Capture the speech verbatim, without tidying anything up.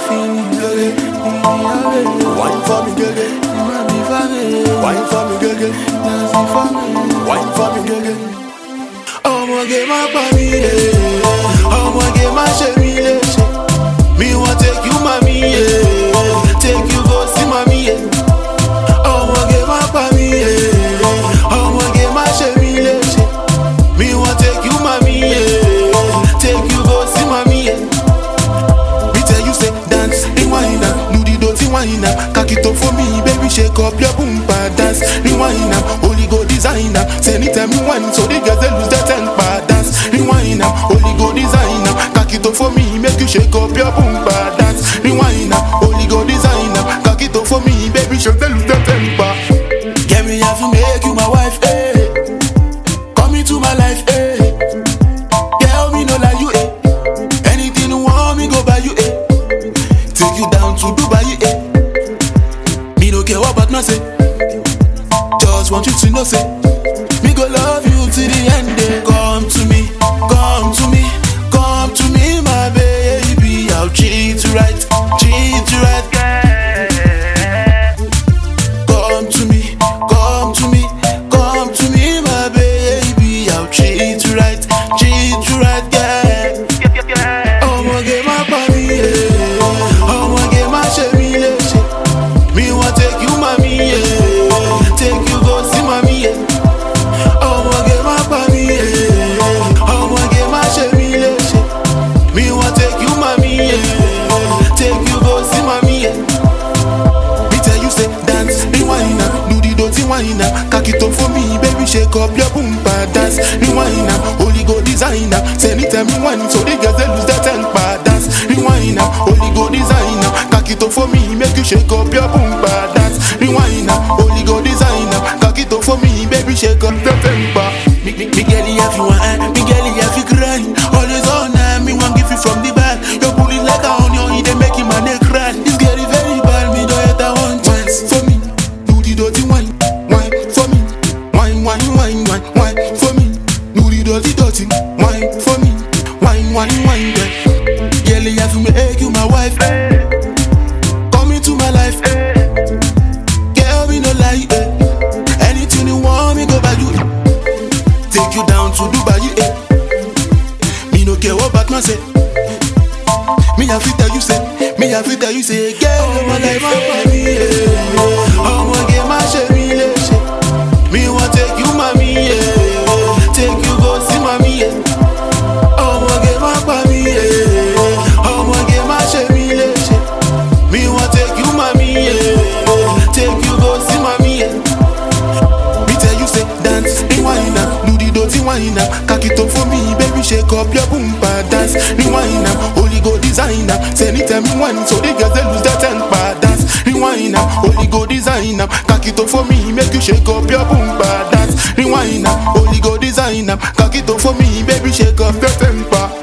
Wine for me, girl, girl. Wine for me, girl, girl. Wine for me, girl, girl. Ọmọ gé má pa mí lé, ọmọ gé má ṣe mí léṣe. Me want take you, mommy, yeah. Take you go see mommy, yeah. Ọmọ gé má pa mí lé, ọmọ gé má ṣe mí léṣe. Me want take you, mommy, yeah. Take you go see mommy, yeah. Me tell you say dance, rewind now, do the dirty wine now. Cock it up for me, baby, shake up your boompa dance. Rewind now, only go designer. Say anytime you want, so the girls they lose their temper. Dance, rewind now, only go designer. Cock it up for me, make you shake up your boompa dance. Rewind now, only go designer. Cock it up for me, baby, shake they lose their temper. Get me have to make you my wife, eh? Come into my life, eh? Girl, me no like you, eh? Anything you want, me go buy you, eh? Take you down to Dubai, eh? Me no care what about no say. Just want you to know, say me go love you till the end, eh? Come to me, come to me, come to me, my baby. I'll treat you right, treat you right, girl. Come to me, come to me, come to me, my baby. I'll treat you right, treat you right, girl. Ọmọ gé má pa mí lé, ọmọ gé má ṣe mí léṣe. Me want take you, mommy, yeah. Take you go see mommy, yeah. Ọmọ gé má pa mí lé, ọmọ gé má ṣe mí léṣe. Me want take you, mommy, yeah. Take you go see mommy, yeah. Me tell you say dance, rewind now, do the dirty wine now. Cock it up for me, baby, shake up your boompa dance. Rewind now, only go designer. Say anytime you want, so the girls they lose their temper. Dance, rewind now, only go designer. Cock it up for me, make you shake up your boompa dance. Rewind now, only go designer. Cock it up for me, baby, shake up your temper. Me, me, me girl, if you want, me girl, if you cry, always on time, me want give you from the back. Your bully like a onion, they make him a neck cry. This girl is very bad, me don't hate her one chance. For me, do the dirty wine, wine for me, wine, wine, wine, wine, wine for me, do the dirty dirty wine for me, wine, wine, wine, girl. Girl, you have to make you my wife. Come into my life, girl, me no lie, eh. Anything you want, me go buy you. Take you down to Dubai, eh. Me no care what Batman say. Me have to tell you say, me have to tell you say, girl, my life for me, eh. Ọmọ gé má ṣe mí léṣe. Me want take you, mommy, yeah. Take you go see mommy, yeah. Ọmọ gé má pa mí, eh. Ọmọ gé má ṣe mí léṣe. Me want take you, mommy, yeah. Take you go see mommy, yeah. Me tell you say dance, rewind now, do the dirty wine now. Cock it up for me, baby, shake up your boompa dance. Rewind now, only go designer. Say anytime you want, so the girls they lose their temper. Dance, rewind now, only go designer. Cock it up for me, make you shake up your boompa dance. Rewind now, only go designer. Cock it up for me, baby, shake up your temper.